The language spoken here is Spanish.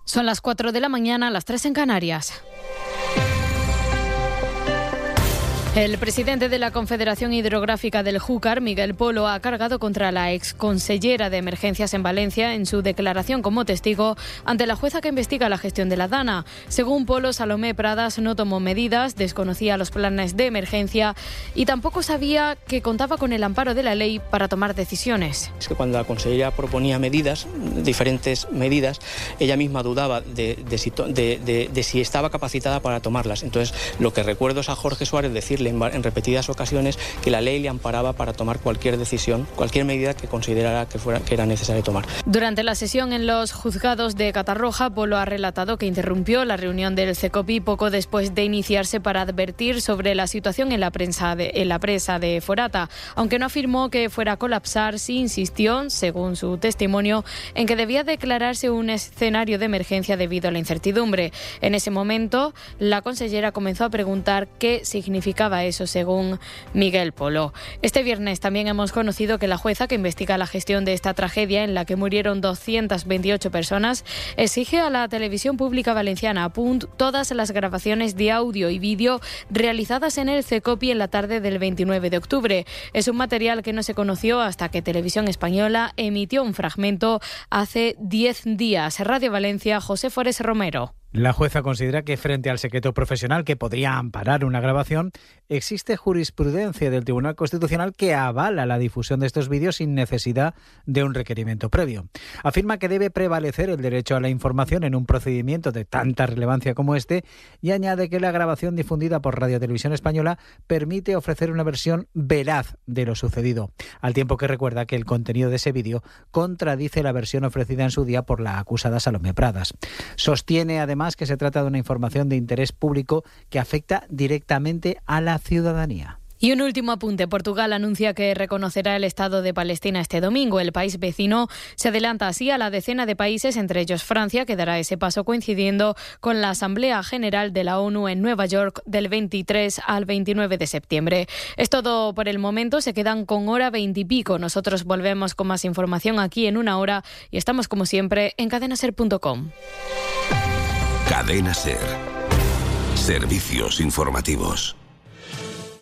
Son las 4 de la mañana, las 3 en Canarias. El presidente de la Confederación Hidrográfica del Júcar, Miguel Polo, ha cargado contra la exconsellera de Emergencias en Valencia en su declaración como testigo ante la jueza que investiga la gestión de la Dana. Según Polo, Salomé Pradas no tomó medidas, desconocía los planes de emergencia y tampoco sabía que contaba con el amparo de la ley para tomar decisiones. Es que cuando la consellera proponía medidas, diferentes medidas, ella misma dudaba de si estaba capacitada para tomarlas. Entonces, lo que recuerdo es a Jorge Suárez decirle en repetidas ocasiones que la ley le amparaba para tomar cualquier decisión, cualquier medida que considerara que era necesario tomar. Durante la sesión en los juzgados de Catarroja, Polo ha relatado que interrumpió la reunión del CECOPI poco después de iniciarse para advertir sobre la situación en la presa de Forata. Aunque no afirmó que fuera a colapsar, sí insistió, según su testimonio, en que debía declararse un escenario de emergencia debido a la incertidumbre. En ese momento, la consellera comenzó a preguntar qué significaba eso, según Miguel Polo. Este viernes también hemos conocido que la jueza que investiga la gestión de esta tragedia, en la que murieron 228 personas, exige a la televisión pública valenciana Punt todas las grabaciones de audio y vídeo realizadas en el CECOPI en la tarde del 29 de octubre. Es un material que no se conoció hasta que Televisión Española emitió un fragmento hace 10 días. Radio Valencia, José Forés Romero. La jueza considera que frente al secreto profesional que podría amparar una grabación, existe jurisprudencia del Tribunal Constitucional que avala la difusión de estos vídeos sin necesidad de un requerimiento previo. Afirma que debe prevalecer el derecho a la información en un procedimiento de tanta relevancia como este y añade que la grabación difundida por Radio Televisión Española permite ofrecer una versión veraz de lo sucedido, al tiempo que recuerda que el contenido de ese vídeo contradice la versión ofrecida en su día por la acusada Salomé Pradas. Sostiene además que se trata de una información de interés público que afecta directamente a la ciudadanía. Y un último apunte. Portugal anuncia que reconocerá el Estado de Palestina este domingo. El país vecino se adelanta así a la decena de países, entre ellos Francia, que dará ese paso coincidiendo con la Asamblea General de la ONU en Nueva York del 23 al 29 de septiembre. Es todo por el momento. Se quedan con hora 20 y pico. Nosotros volvemos con más información aquí en una hora y estamos como siempre en cadenaser.com. Cadena Ser. Servicios informativos.